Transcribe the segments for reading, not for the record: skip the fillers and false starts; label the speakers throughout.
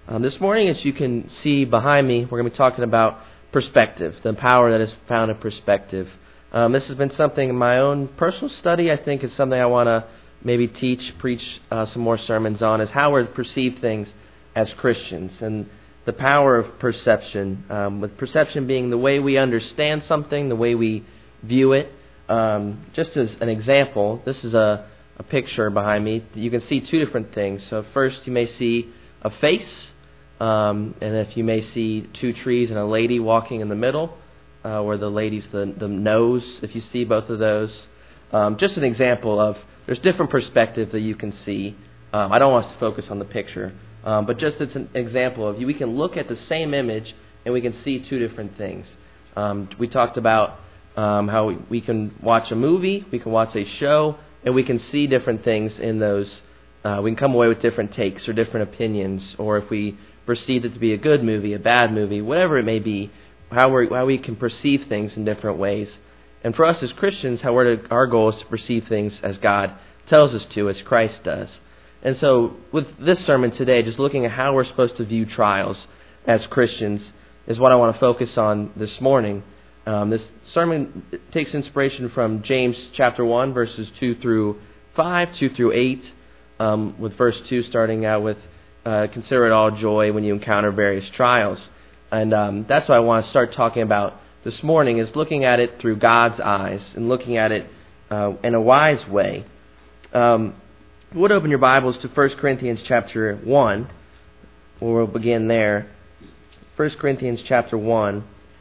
Speaker 1: This morning, as you can see behind me, we're going to be talking about perspective, the power that is found in perspective. This has been something in my own personal study. I think it's something I want to maybe preach some more sermons on, is how we perceive things as Christians and the power of perception, with perception being the way we understand something, the way we view it. Just as an example, this is a picture behind me. You can see two different things. So first you may see a face, and if you may see two trees and a lady walking in the middle, where the lady's the nose, if you see both of those. Just an example of, there's different perspectives that you can see. I don't want us to focus on the picture, but just it's an example of, we can look at the same image and we can see two different things. We talked about how we can watch a movie, we can watch a show, and we can see different things in those. We can come away with different takes or different opinions, or if we perceive it to be a good movie, a bad movie, whatever it may be, how we can perceive things in different ways. And for us as Christians, our goal is to perceive things as God tells us to, as Christ does. And so with this sermon today, just looking at how we're supposed to view trials as Christians is what I want to focus on this morning. This sermon takes inspiration from James chapter 1, verses 2 through 5, 2 through 8, with verse 2 starting out with, consider it all joy when you encounter various trials. And that's what I want to start talking about this morning, is looking at it through God's eyes and looking at it in a wise way. You would open your Bibles to 1 Corinthians chapter 1, where we'll begin there. 1 Corinthians chapter 1.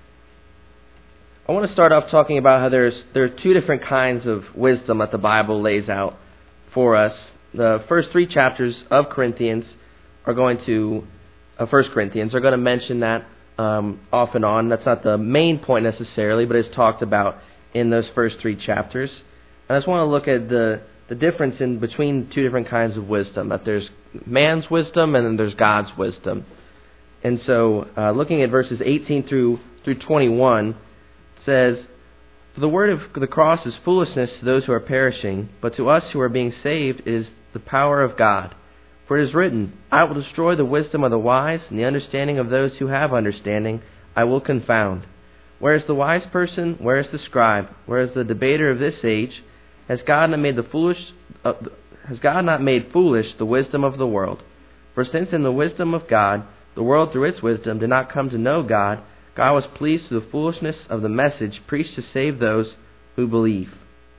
Speaker 1: I want to start off talking about how there are two different kinds of wisdom that the Bible lays out for us. The first three chapters of Corinthians are going to, 1 Corinthians, are going to mention that off and on. That's not the main point necessarily, but it's talked about in those first three chapters. And I just want to look at the difference in between two different kinds of wisdom, that there's man's wisdom and then there's God's wisdom. And so looking at verses 18 through 21, it says, "For the word of the cross is foolishness to those who are perishing, but to us who are being saved it is the power of God. For it is written, I will destroy the wisdom of the wise, and the understanding of those who have understanding I will confound. Where is the wise person? Where is the scribe? Where is the debater of this age? Has God not made foolish the wisdom of the world? For since in the wisdom of God, the world through its wisdom did not come to know God, God was pleased through the foolishness of the message preached to save those who believe."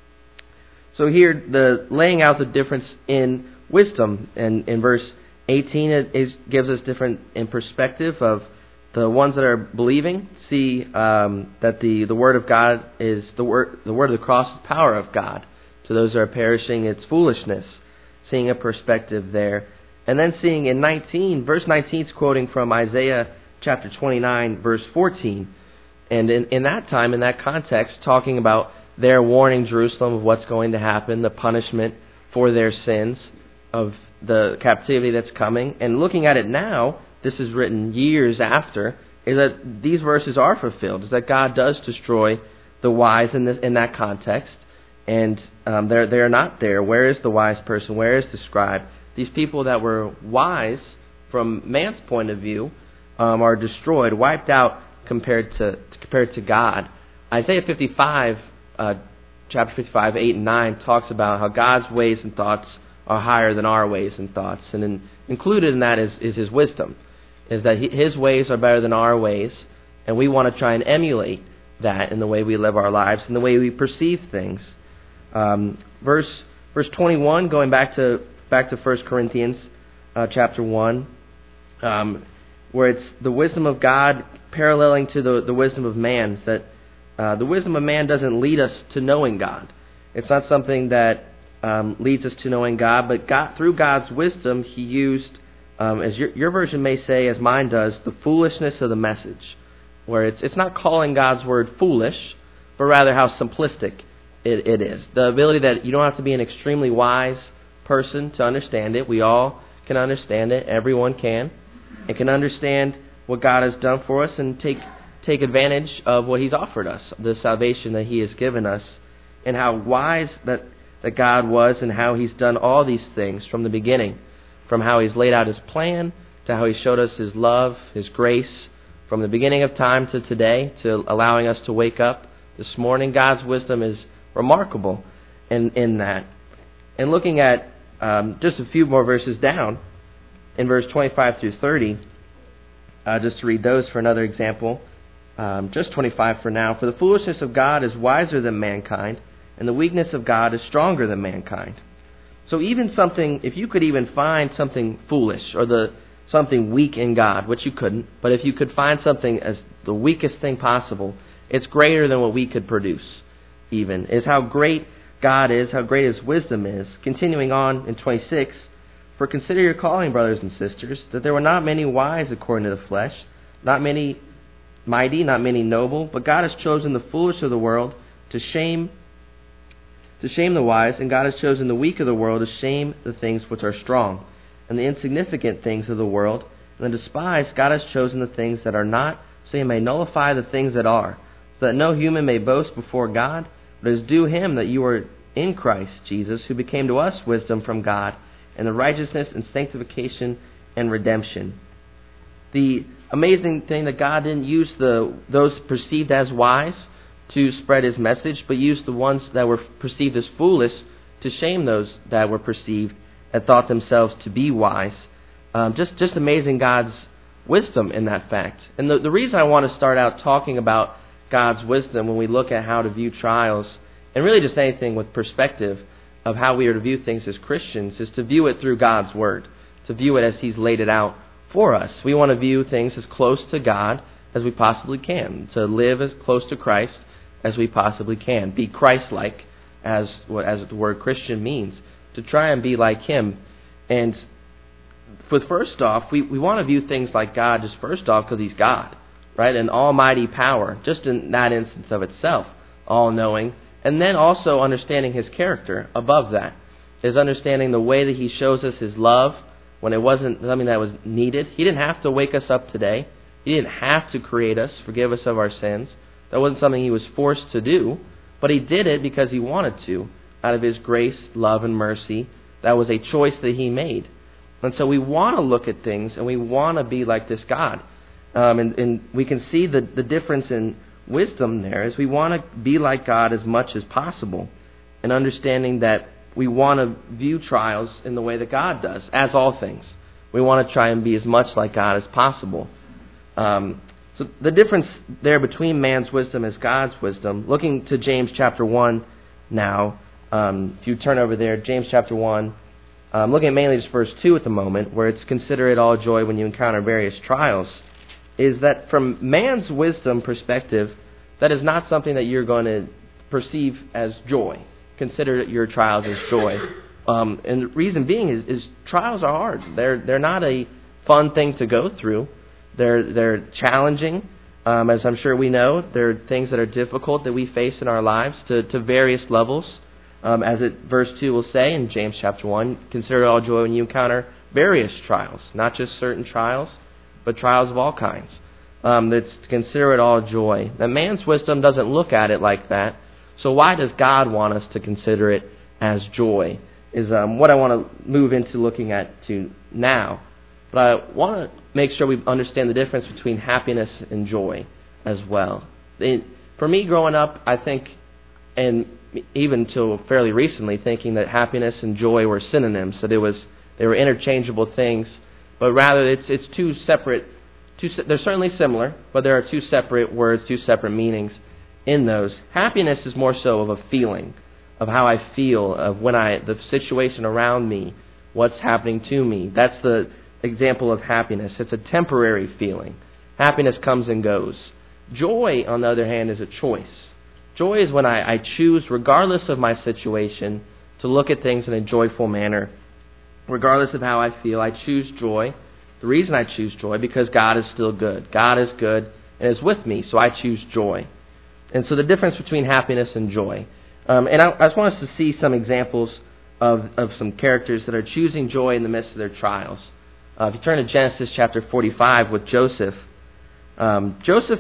Speaker 1: So here, laying out the difference in wisdom, and in verse 18 it gives us different in perspective of the ones that are believing, see that the word of God is the word of the cross is the power of God. To those that are perishing, it's foolishness. Seeing a perspective there. And then seeing in verse 19 is quoting from Isaiah chapter 29, verse 14. And in that time, in that context, talking about their warning Jerusalem of what's going to happen, the punishment for their sins, of the captivity that's coming. And looking at it now, this is written years after, is that these verses are fulfilled, is that God does destroy the wise in that context. And they're not there. Where is the wise person? Where is the scribe? These people that were wise from man's point of view are destroyed, wiped out compared to God. Isaiah 55, chapter 55, 8 and 9 talks about how God's ways and thoughts are higher than our ways and thoughts. And included in that is His wisdom, is that His ways are better than our ways, and we want to try and emulate that in the way we live our lives, in the way we perceive things. Verse 21, going back to 1 Corinthians chapter 1, where it's the wisdom of God paralleling to the wisdom of man, that the wisdom of man doesn't lead us to knowing God. It's not something that leads us to knowing God, but through God's wisdom, He used, as your version may say, as mine does, the foolishness of the message, where it's not calling God's word foolish, but rather how simplistic it is. The ability that you don't have to be an extremely wise person to understand it. We all can understand it. Everyone can. And can understand what God has done for us and take advantage of what He's offered us, the salvation that He has given us, and how wise that God was, and how He's done all these things from the beginning, from how He's laid out His plan to how He showed us His love, His grace, from the beginning of time to today, to allowing us to wake up this morning. God's wisdom is remarkable in that. And looking at just a few more verses down, in verse 25 through 30, just to read those for another example. Just 25 for now. For the foolishness of God is wiser than mankind, and the weakness of God is stronger than mankind. So even something, if you could even find something foolish or something weak in God, which you couldn't, but if you could find something as the weakest thing possible, it's greater than what we could produce even, is how great God is, how great His wisdom is. Continuing on in 26, for consider your calling, brothers and sisters, that there were not many wise according to the flesh, not many mighty, not many noble, but God has chosen the foolish of the world to shame the wise, and God has chosen the weak of the world to shame the things which are strong, and the insignificant things of the world, and the despised God has chosen the things that are not, so He may nullify the things that are, so that no human may boast before God, but it is due Him that you are in Christ Jesus, who became to us wisdom from God, and the righteousness and sanctification and redemption. The amazing thing that God didn't use those perceived as wise to spread His message, but used the ones that were perceived as foolish to shame those that were perceived and thought themselves to be wise. Just amazing God's wisdom in that fact. And the reason I want to start out talking about God's wisdom when we look at how to view trials, and really just anything with perspective of how we are to view things as Christians, is to view it through God's Word, to view it as He's laid it out for us. We want to view things as close to God as we possibly can, to live as close to Christ as we possibly can, be Christ-like, as the word Christian means, to try and be like Him. And first off, we want to view things like God just first off because He's God, right? An almighty power, just in that instance of itself, all-knowing. And then also understanding His character above that, is understanding the way that He shows us His love when it wasn't something that was needed. He didn't have to wake us up today. He didn't have to create us, forgive us of our sins. That wasn't something He was forced to do, but He did it because He wanted to, out of His grace, love, and mercy. That was a choice that He made. And so we want to look at things, and we want to be like this God. And we can see the difference in wisdom there is we want to be like God as much as possible, and understanding that we want to view trials in the way that God does, as all things. We want to try and be as much like God as possible. So the difference there between man's wisdom and God's wisdom, looking to James chapter 1 now, if you turn over there, James chapter 1, looking at mainly just verse 2 at the moment, where it's consider it all joy when you encounter various trials, is that from man's wisdom perspective, that is not something that you're going to perceive as joy. Consider your trials as joy. And the reason being is trials are hard. They're not a fun thing to go through. They're challenging, as I'm sure we know. They're things that are difficult that we face in our lives to various levels. As verse 2 will say in James chapter 1, consider it all joy when you encounter various trials, not just certain trials, but trials of all kinds. That's to consider it all joy. Now, man's wisdom doesn't look at it like that. So why does God want us to consider it as joy? Is what I want to move into looking at to now. But I want to make sure we understand the difference between happiness and joy as well. For me, growing up, I think, and even till fairly recently, thinking that happiness and joy were synonyms, that they were interchangeable things. But rather, it's two separate. They're certainly similar, but there are two separate words, two separate meanings in those. Happiness is more so of a feeling, of how I feel, of the situation around me, what's happening to me. That's the example of happiness. It's a temporary feeling. Happiness comes and goes. Joy, on the other hand, is a choice. Joy is when I choose, regardless of my situation, to look at things in a joyful manner. Regardless of how I feel, I choose joy. The reason I choose joy, because God is still good. God is good and is with me, so I choose joy. And so the difference between happiness and joy. And I just want us to see some examples of some characters that are choosing joy in the midst of their trials. If you turn to Genesis chapter 45 with Joseph, Joseph's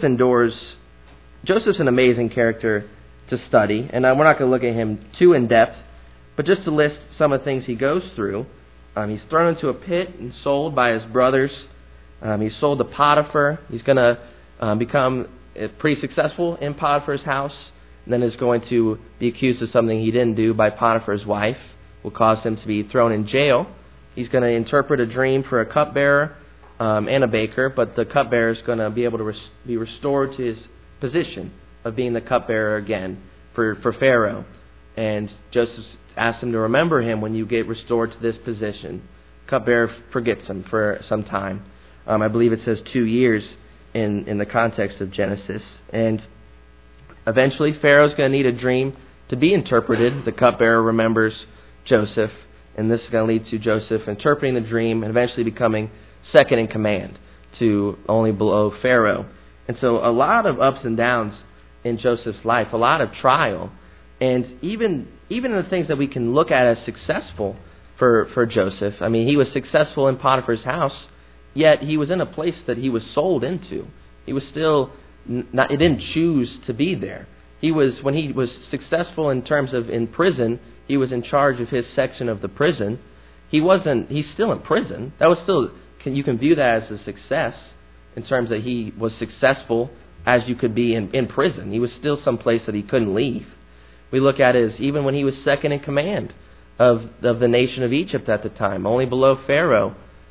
Speaker 1: an amazing character to study, and we're not going to look at him too in depth, but just to list some of the things he goes through. He's thrown into a pit and sold by his brothers He's sold to Potiphar. He's going to become pretty successful in Potiphar's house, and then is going to be accused of something he didn't do by Potiphar's wife, will cause him to be thrown in jail. He's going to interpret a dream for a cupbearer and a baker, but the cupbearer is going to be able to be restored to his position of being the cupbearer again for Pharaoh. And Joseph asks him to remember him when you get restored to this position. Cupbearer forgets him for some time. I believe it says 2 years in the context of Genesis. And eventually Pharaoh's going to need a dream to be interpreted. The cupbearer remembers Joseph, and this is going to lead to Joseph interpreting the dream and eventually becoming second in command to only below Pharaoh. And so a lot of ups and downs in Joseph's life, a lot of trial. And even in the things that we can look at as successful for Joseph. I mean, he was successful in Potiphar's house, yet he was in a place that he was sold into. He was still not, he didn't choose to be there. When he was successful in terms of in prison, he was in charge of his section of the prison. He's still in prison. That was still, you can view that as a success in terms that he was successful as you could be in prison. He was still someplace that he couldn't leave. We look at it as even when he was second in command of the nation of Egypt at the time, only below Pharaoh,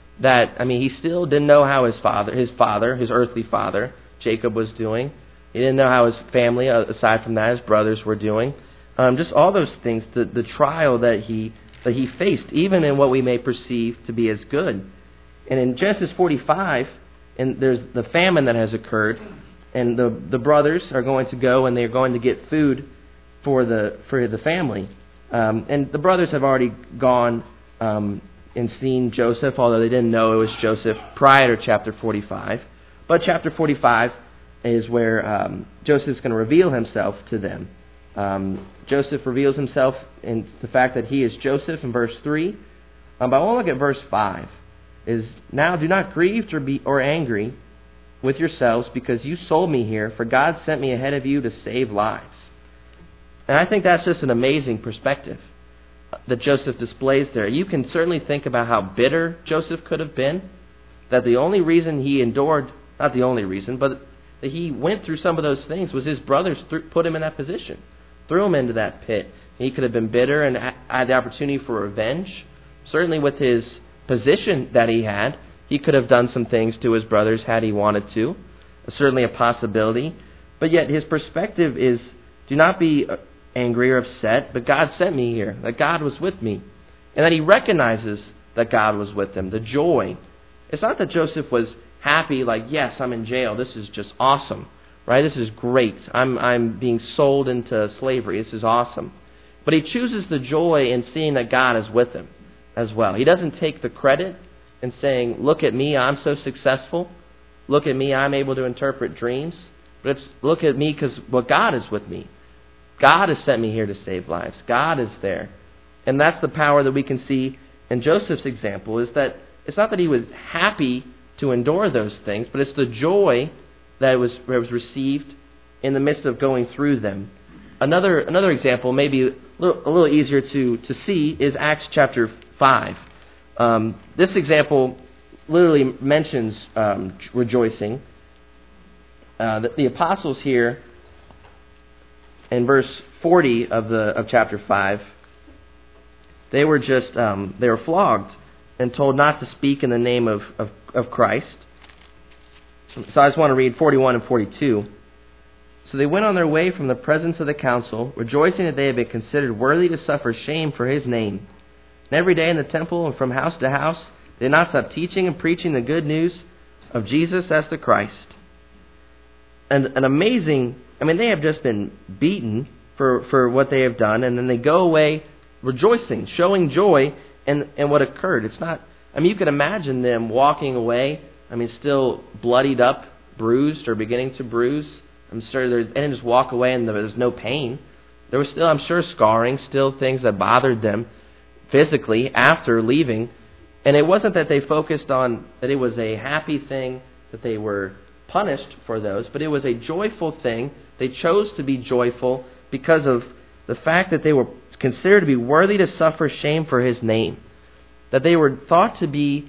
Speaker 1: he still didn't know how his earthly father, Jacob, was doing. He didn't know how his family, aside from that, his brothers were doing. Just all those things, the trial that he faced, even in what we may perceive to be as good. And in Genesis 45, and there's the famine that has occurred, and the brothers are going to go and they're going to get food for the family. And the brothers have already gone and seen Joseph, although they didn't know it was Joseph prior to chapter 45. But chapter 45 is where Joseph is going to reveal himself to them. Joseph reveals himself in the fact that he is Joseph in verse 3. But I want to look at verse 5. Is, now do not grieve or angry with yourselves because you sold me here, for God sent me ahead of you to save lives. And I think that's just an amazing perspective that Joseph displays there. You can certainly think about how bitter Joseph could have been, that the only reason he endured, not the only reason, but that he went through some of those things was his brothers put him in that position, threw him into that pit. He could have been bitter and had the opportunity for revenge. Certainly with his position that he had, he could have done some things to his brothers had he wanted to. Certainly a possibility. But yet his perspective is, do not be angry or upset, but God sent me here, that God was with me, and that he recognizes that God was with him. The joy. It's not that Joseph was happy, like, yes, I'm in jail, this is just awesome, right? This is great. I'm being sold into slavery. This is awesome. But he chooses the joy in seeing that God is with him as well. He doesn't take the credit in saying, look at me, I'm so successful. Look at me, I'm able to interpret dreams. But it's look at me because God is with me. God has sent me here to save lives. God is there. And that's the power that we can see in Joseph's example, is that it's not that he was happy to endure those things, but it's the joy that was received in the midst of going through them. Another example, maybe a little easier to see, is Acts chapter 5. This example literally mentions rejoicing. The apostles here, in verse 40 of chapter 5, they were flogged and told not to speak in the name of Christ. So I just want to read 41 and 42. So they went on their way from the presence of the council, rejoicing that they had been considered worthy to suffer shame for his name. And every day in the temple and from house to house, they did not stop teaching and preaching the good news of Jesus as the Christ. And an amazing, they have just been beaten for what they have done, and then they go away rejoicing, showing joy in what occurred. It's not, you can imagine them walking away, still bloodied up, bruised, or beginning to bruise. I'm sure they didn't just walk away and there was no pain. There was still, I'm sure, scarring, still things that bothered them physically after leaving. And it wasn't that they focused on that it was a happy thing, that they were punished for those, but it was a joyful thing. They chose to be joyful because of the fact that they were considered to be worthy to suffer shame for his name. That they were thought to be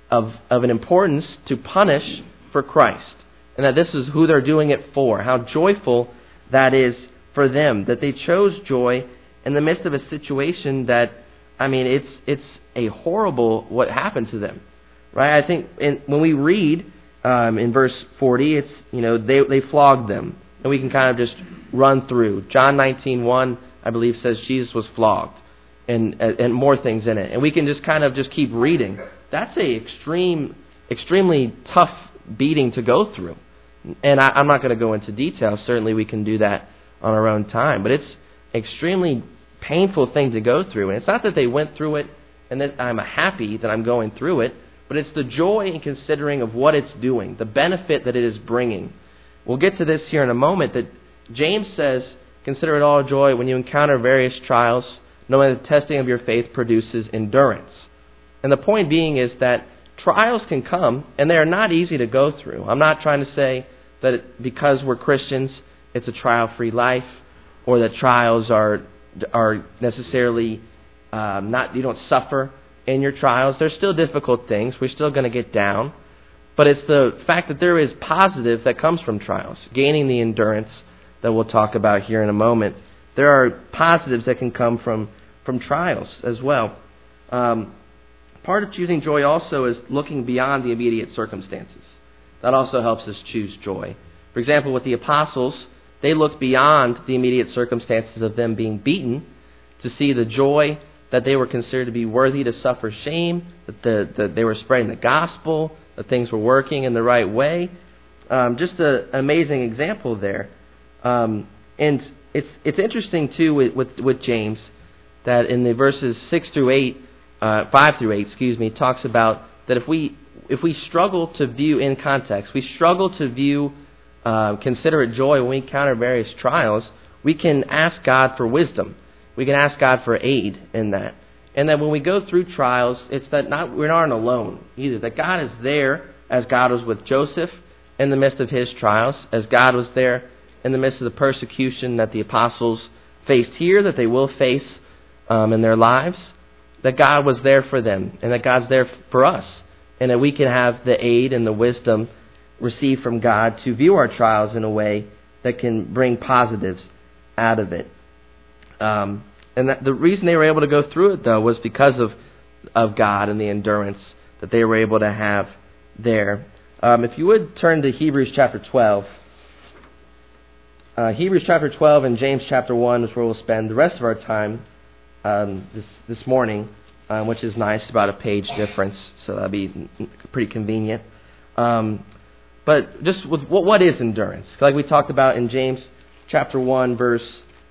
Speaker 1: of an importance to punish for Christ, and that this is who they're doing it for. How joyful that is for them, that they chose joy in the midst of a situation that, it's a horrible what happened to them, right? I think when we read in verse 40, it's they flogged them, and we can kind of just run through. John 19:1, I believe, says Jesus was flogged, and more things in it, and we can just kind of just keep reading. That's a extremely tough beating to go through, and I'm not going to go into detail. Certainly, we can do that on our own time, but it's extremely painful thing to go through. And it's not that they went through it and that I'm happy that I'm going through it, but it's the joy in considering of what it's doing, the benefit that it is bringing. We'll get to this here in a moment, that James says, consider it all joy when you encounter various trials, knowing the testing of your faith produces endurance. And the point being is that trials can come, and they are not easy to go through. I'm not trying to say that because we're Christians, it's a trial-free life, or that trials are necessarily not, you don't suffer in your trials. There's still difficult things. We're still going to get down. But it's the fact that there is positive that comes from trials, gaining the endurance that we'll talk about here in a moment. There are positives that can come from trials as well. Part of choosing joy also is looking beyond the immediate circumstances. That also helps us choose joy. For example, with the apostles, they looked beyond the immediate circumstances of them being beaten to see the joy that they were considered to be worthy to suffer shame, that they were spreading the gospel, that things were working in the right way. Just an amazing example there. And it's interesting too with James that in the verses 5 through 8, it talks about that if we struggle to view in context, we struggle to view consider it joy when we encounter various trials, we can ask God for wisdom. We can ask God for aid in that. And that when we go through trials, it's that we're not alone either. That God is there, as God was with Joseph in the midst of his trials, as God was there in the midst of the persecution that the apostles faced here, that they will face in their lives, that God was there for them, and that God's there for us, and that we can have the aid and the wisdom received from God to view our trials in a way that can bring positives out of it. And that the reason they were able to go through it, though, was because of God and the endurance that they were able to have there. If you would turn to Hebrews chapter 12. Hebrews chapter 12 and James chapter 1 is where we'll spend the rest of our time this morning, which is nice, about a page difference, so that'll be pretty convenient. But just with what is endurance? Like we talked about in James chapter 1, verse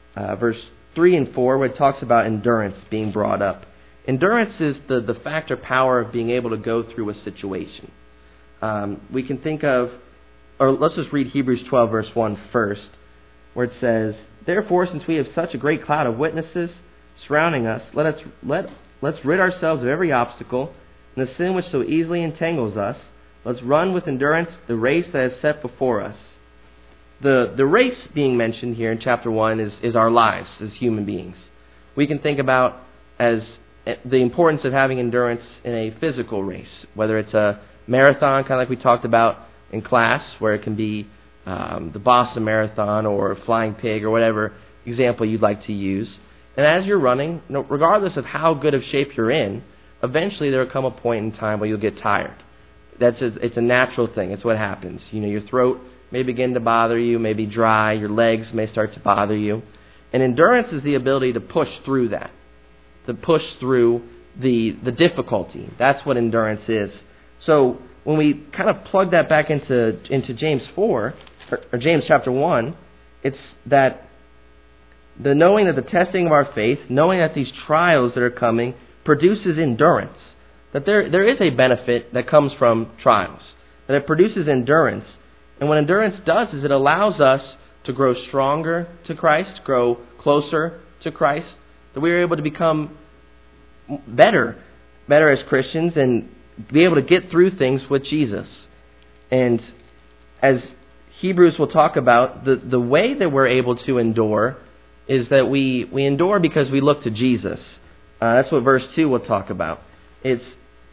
Speaker 1: 3 and 4, where it talks about endurance being brought up. Endurance is the fact or power of being able to go through a situation. We can think of, or let's just read Hebrews 12, verse 1 first, where it says, "Therefore, since we have such a great cloud of witnesses surrounding us, let's rid ourselves of every obstacle and the sin which so easily entangles us. Let's run with endurance the race that is set before us." The race being mentioned here in chapter 1 is our lives as human beings. We can think about as the importance of having endurance in a physical race, whether it's a marathon, kind of like we talked about in class, where it can be the Boston Marathon or Flying Pig or whatever example you'd like to use. And as you're running, regardless of how good of shape you're in, eventually there will come a point in time where you'll get tired. It's a natural thing. It's what happens. Your throat may begin to bother you, may be dry, your legs may start to bother you. And endurance is the ability to push through that, to push through the difficulty. That's what endurance is. So when we kind of plug that back into James 4, or James chapter 1, it's that the knowing that the testing of our faith, knowing that these trials that are coming produces endurance, that there is a benefit that comes from trials, that it produces endurance. And what endurance does is it allows us to grow stronger to Christ, grow closer to Christ, that we are able to become better as Christians and be able to get through things with Jesus. And as Hebrews will talk about, the way that we're able to endure is that we endure because we look to Jesus. That's what verse 2 will talk about. It's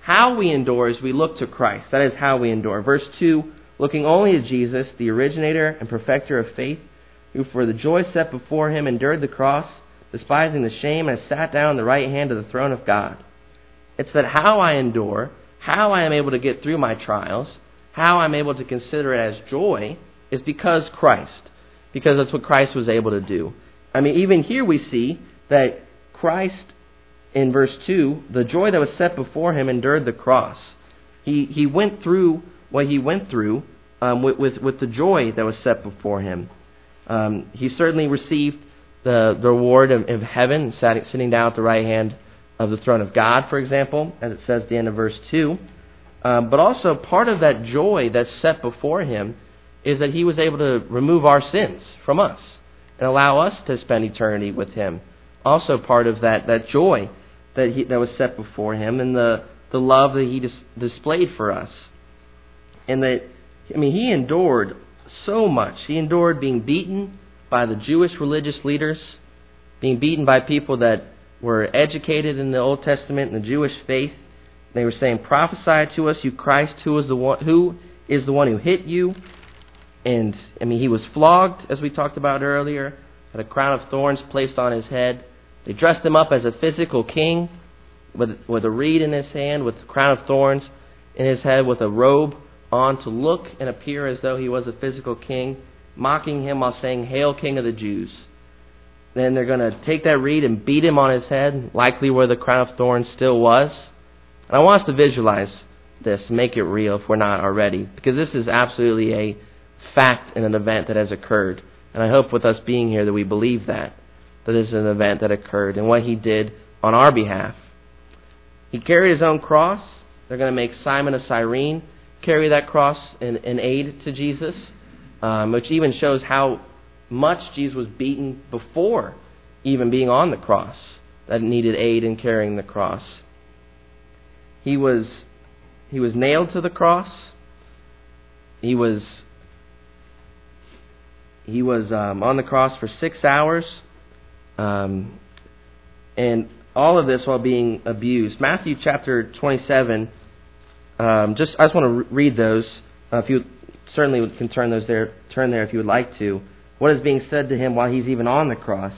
Speaker 1: how we endure is we look to Christ. That is how we endure. Verse 2, looking only to Jesus, the originator and perfecter of faith, who for the joy set before him endured the cross, despising the shame, and has sat down on the right hand of the throne of God. It's that how I endure, how I am able to get through my trials, how I'm able to consider it as joy, is because Christ. Because that's what Christ was able to do. I mean, even here we see that Christ, in verse 2, the joy that was set before him endured the cross. He went through what he went through with the joy that was set before him. He certainly received the reward of heaven, sitting down at the right hand of the throne of God, for example, as it says at the end of verse 2. But also part of that joy that's set before him is that he was able to remove our sins from us and allow us to spend eternity with him. Also part of that joy that was set before him, and the love that he displayed for us. And that, I mean, he endured so much. He endured being beaten by the Jewish religious leaders, being beaten by people that were educated in the Old Testament and the Jewish faith. They were saying, "Prophesy to us, you Christ, who is the one who hit you?" And I mean, he was flogged, as we talked about earlier, had a crown of thorns placed on his head. They dressed him up as a physical king with a reed in his hand, with a crown of thorns in his head, with a robe on to look and appear as though he was a physical king, mocking him while saying, "Hail, King of the Jews." Then they're going to take that reed and beat him on his head, likely where the crown of thorns still was. And I want us to visualize this, make it real if we're not already, because this is absolutely a fact and an event that has occurred. And I hope with us being here that we believe that this is an event that occurred and what he did on our behalf. He carried his own cross. They're going to make Simon of Cyrene carry that cross in aid to Jesus, which even shows how much Jesus was beaten before even being on the cross, that it needed aid in carrying the cross. He was nailed to the cross. He was on the cross for 6 hours, and all of this while being abused. Matthew chapter 27. I just want to read those. If you certainly can turn there if you would like to. What is being said to him while he's even on the cross?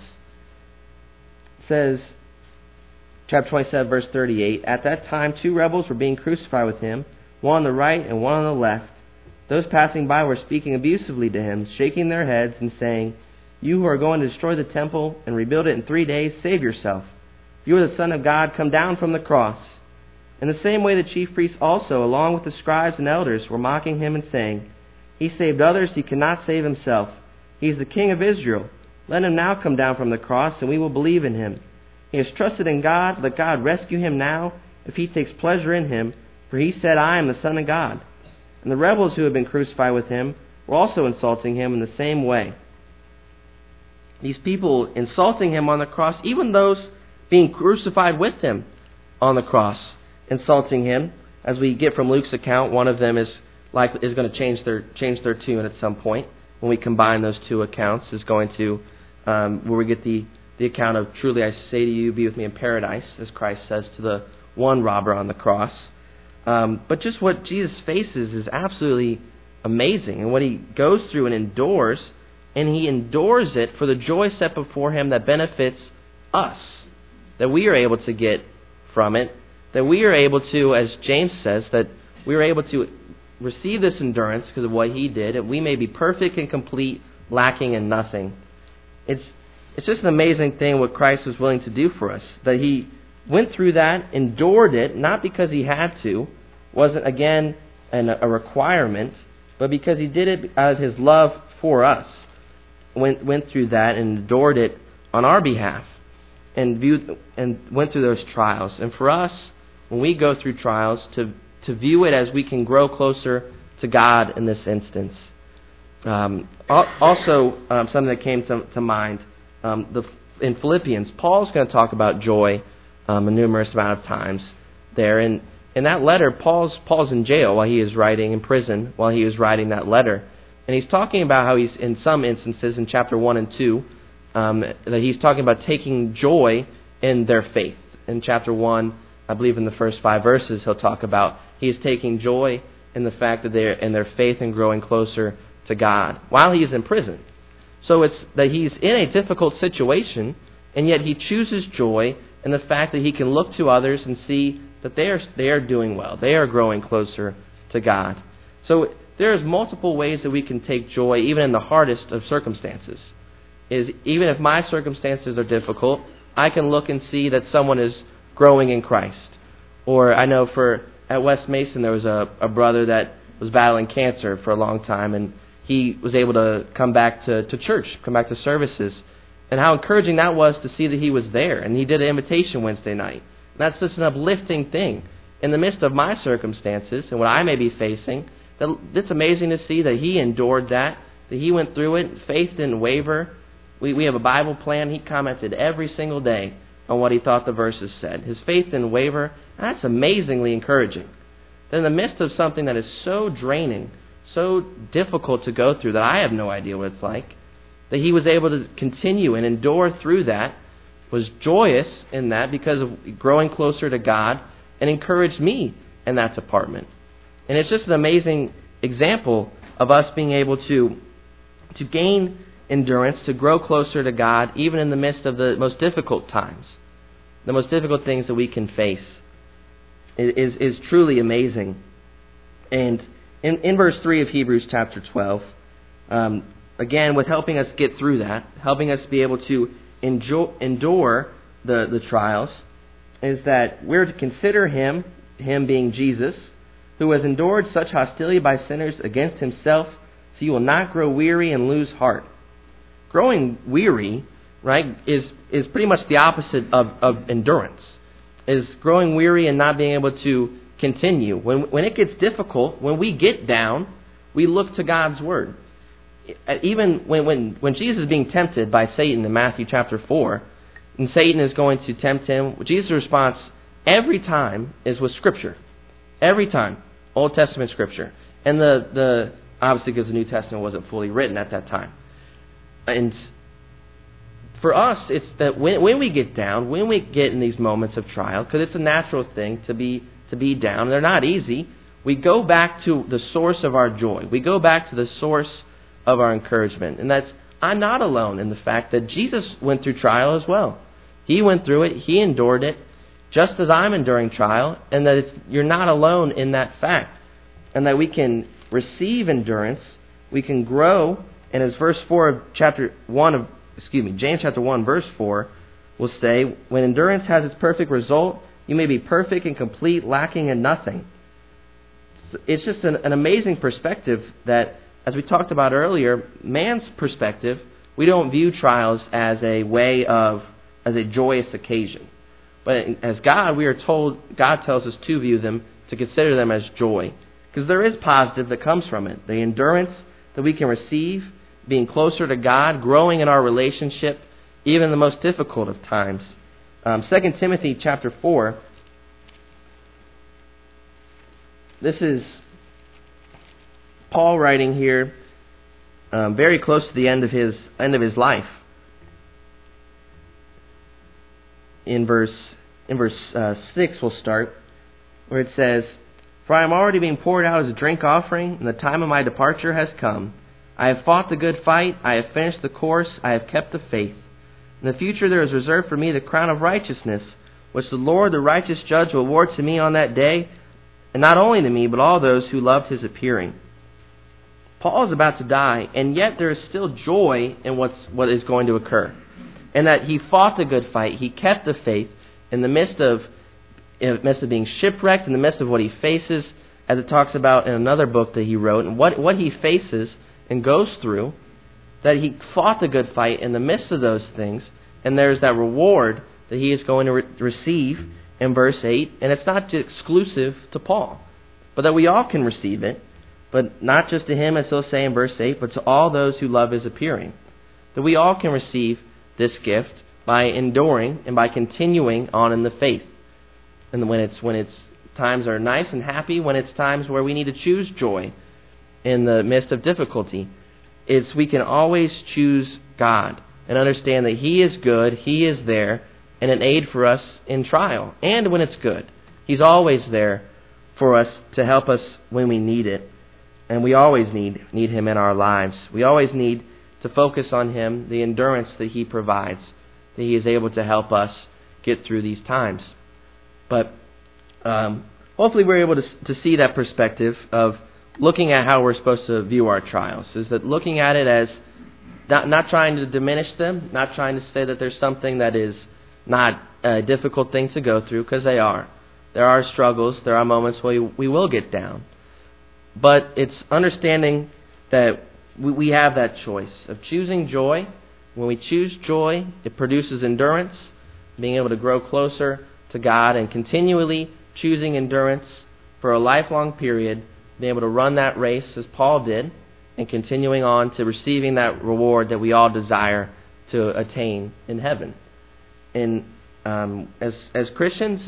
Speaker 1: It says, chapter 27, verse 38, "At that time 2 rebels were being crucified with him, one on the right and one on the left. Those passing by were speaking abusively to him, shaking their heads and saying, 'You who are going to destroy the temple and rebuild it in 3 days, save yourself. If you are the Son of God, come down from the cross.' In the same way the chief priests also, along with the scribes and elders, were mocking him and saying, 'He saved others, he cannot save himself. He is the King of Israel. Let him now come down from the cross, and we will believe in him. He has trusted in God. Let God rescue him now, if he takes pleasure in him. For he said, I am the Son of God.' And the rebels who had been crucified with him were also insulting him in the same way." These people insulting him on the cross, even those being crucified with him on the cross, insulting him. As we get from Luke's account, one of them is going to change their tune at some point. When we combine those two accounts, is going to where we get the account of, "Truly I say to you, be with me in paradise," as Christ says to the one robber on the cross. But just what Jesus faces is absolutely amazing, and what he goes through and endures, and he endures it for the joy set before him that benefits us, that we are able to get from it, that we are able to, as James says, that we are able to receive this endurance because of what he did, and we may be perfect and complete, lacking in nothing. It's just an amazing thing what Christ was willing to do for us, that he went through that, endured it, not because he had to, wasn't again a requirement, but because he did it out of his love for us. Went through that and endured it on our behalf, and went through those trials. And for us, when we go through trials, to view it as we can grow closer to God in this instance. Also, something that came to mind, in Philippians, Paul's going to talk about joy a numerous amount of times there. And in that letter, Paul's in jail while he is writing, in prison while he is writing that letter. And he's talking about how he's, in some instances, in chapter 1 and 2, that he's talking about taking joy in their faith. In chapter 1, I believe in the first 5 verses, he'll talk about he is taking joy in the fact that they're in their faith and growing closer to God while he is in prison. So it's that he's in a difficult situation, and yet he chooses joy in the fact that he can look to others and see that they are doing well. They are growing closer to God. So there's multiple ways that we can take joy even in the hardest of circumstances. Even if my circumstances are difficult, I can look and see that someone is growing in Christ. Or I know at West Mason there was a brother that was battling cancer for a long time, and he was able to come back to church, come back to services. And how encouraging that was to see that he was there. And he did an invitation Wednesday night. And that's just an uplifting thing. In the midst of my circumstances and what I may be facing, it's amazing to see that he endured that he went through it. Faith didn't waver. We have a Bible plan. He commented every single day on what he thought the verses said. His faith didn't waver. And that's amazingly encouraging. That in the midst of something that is so draining, so difficult to go through, that I have no idea what it's like, that he was able to continue and endure through that, was joyous in that because of growing closer to God, and encouraged me in that department. And it's just an amazing example of us being able to gain endurance, to grow closer to God, even in the midst of the most difficult times. The most difficult things that we can face is truly amazing. And in verse 3 of Hebrews chapter 12, again, with helping us get through that, helping us be able to endure the trials, is that we're to consider him being Jesus, who has endured such hostility by sinners against himself, so you will not grow weary and lose heart. Growing weary, right, is pretty much the opposite of endurance. Is growing weary and not being able to continue. When it gets difficult, when we get down, we look to God's word. Even when Jesus is being tempted by Satan in Matthew chapter 4, and Satan is going to tempt him, Jesus' response every time is with Scripture. Every time. Old Testament Scripture. And the obviously because the New Testament wasn't fully written at that time. And for us, it's that when we get down, when we get in these moments of trial, because it's a natural thing to be down, they're not easy, we go back to the source of our joy. We go back to the source of our encouragement. And that's, I'm not alone in the fact that Jesus went through trial as well. He went through it. He endured it, just as I'm enduring trial, and that you're not alone in that fact. And that we can receive endurance, we can grow, and as verse 4 of James chapter 1, verse 4 will say, when endurance has its perfect result, you may be perfect and complete, lacking in nothing. It's just an amazing perspective that, as we talked about earlier, man's perspective, we don't view trials as a joyous occasion. But as God, we are told, God tells us to view them, to consider them as joy. Because there is positive that comes from it. The endurance that we can receive, being closer to God, growing in our relationship, even in the most difficult of times. 2 Timothy chapter 4, this is Paul writing here, very close to the end of his life. In verse 6 we'll start, where it says, for I am already being poured out as a drink offering, and the time of my departure has come. I have fought the good fight, I have finished the course, I have kept the faith. In the future there is reserved for me the crown of righteousness, which the Lord, the righteous judge, will award to me on that day, and not only to me, but all those who loved his appearing. Paul is about to die, and yet there is still joy in what is going to occur. And that he fought the good fight, he kept the faith in the midst of being shipwrecked, in the midst of what he faces, as it talks about in another book that he wrote, and what he faces and goes through, that he fought the good fight in the midst of those things, and there's that reward that he is going to receive in verse 8, and it's not exclusive to Paul, but that we all can receive it, but not just to him, as he'll say in verse 8, but to all those who love his appearing. That we all can receive this gift by enduring and by continuing on in the faith. And when it's times are nice and happy, when it's times where we need to choose joy in the midst of difficulty, we can always choose God and understand that he is good, he is there, and an aid for us in trial, and when it's good. He's always there for us to help us when we need it. And we always need Him in our lives. We always need to focus on Him, the endurance that He provides, that He is able to help us get through these times. But hopefully we're able to see that perspective of looking at how we're supposed to view our trials. Is that looking at it as not trying to diminish them, not trying to say that there's something that is not a difficult thing to go through, because they are. There are struggles, there are moments where we will get down. But it's understanding that we have that choice of choosing joy. When we choose joy, it produces endurance, being able to grow closer to God, and continually choosing endurance for a lifelong period, being able to run that race as Paul did, and continuing on to receiving that reward that we all desire to attain in heaven. And as Christians,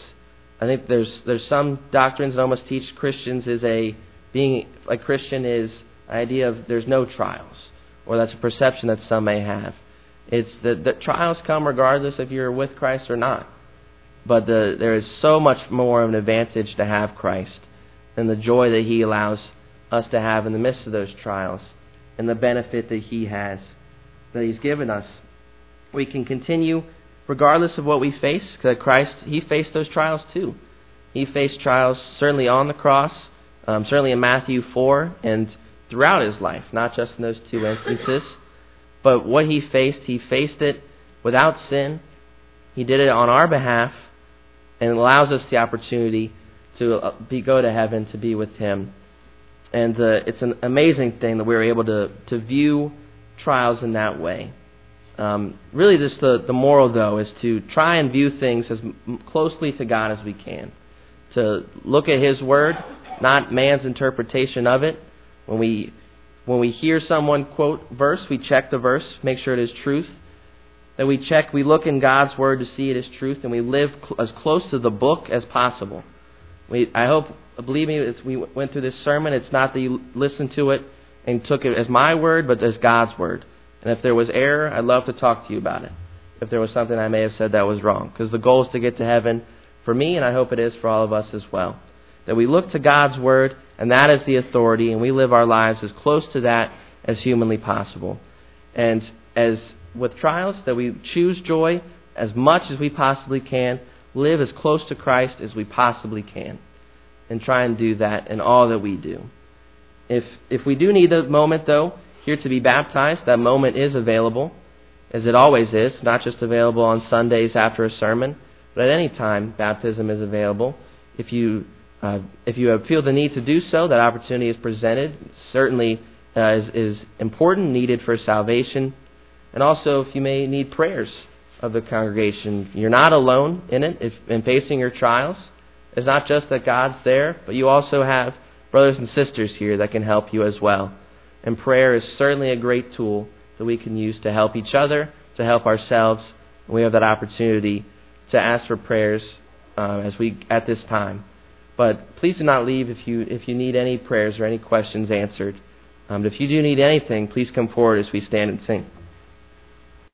Speaker 1: I think there's some doctrines that almost teach Christians being a Christian is the idea of there's no trials, or that's a perception that some may have. It's that trials come regardless if you're with Christ or not. But there is so much more of an advantage to have Christ and the joy that He allows us to have in the midst of those trials, and the benefit that He has, that He's given us. We can continue regardless of what we face, because Christ, He faced those trials too. He faced trials certainly on the cross, certainly in Matthew 4, and throughout His life, not just in those two instances. But what He faced it without sin. He did it on our behalf, and it allows us the opportunity to go to heaven, to be with Him. And it's an amazing thing that we're able to view trials in that way. Really just the moral, though, is to try and view things as closely to God as we can. To look at His Word, not man's interpretation of it. When we hear someone quote verse, we check the verse, make sure it is truth. That we look in God's Word to see it as truth, and we live as close to the book as possible. Believe me, as we went through this sermon, it's not that you listened to it and took it as my word, but as God's Word. And if there was error, I'd love to talk to you about it. If there was something I may have said that was wrong. Because the goal is to get to heaven for me, and I hope it is for all of us as well. That we look to God's Word, and that is the authority, and we live our lives as close to that as humanly possible. And as with trials, that we choose joy as much as we possibly can, live as close to Christ as we possibly can, and try and do that in all that we do. If we do need a moment, though, here to be baptized, that moment is available, as it always is, not just available on Sundays after a sermon, but at any time baptism is available. If you feel the need to do so, that opportunity is presented. Certainly is important, needed for salvation. And also, if you may need prayers of the congregation, you're not alone in it in facing your trials. It's not just that God's there, but you also have brothers and sisters here that can help you as well. And prayer is certainly a great tool that we can use to help each other, to help ourselves. And we have that opportunity to ask for prayers at this time. But please do not leave if you need any prayers or any questions answered. If you do need anything, please come forward as we stand and sing.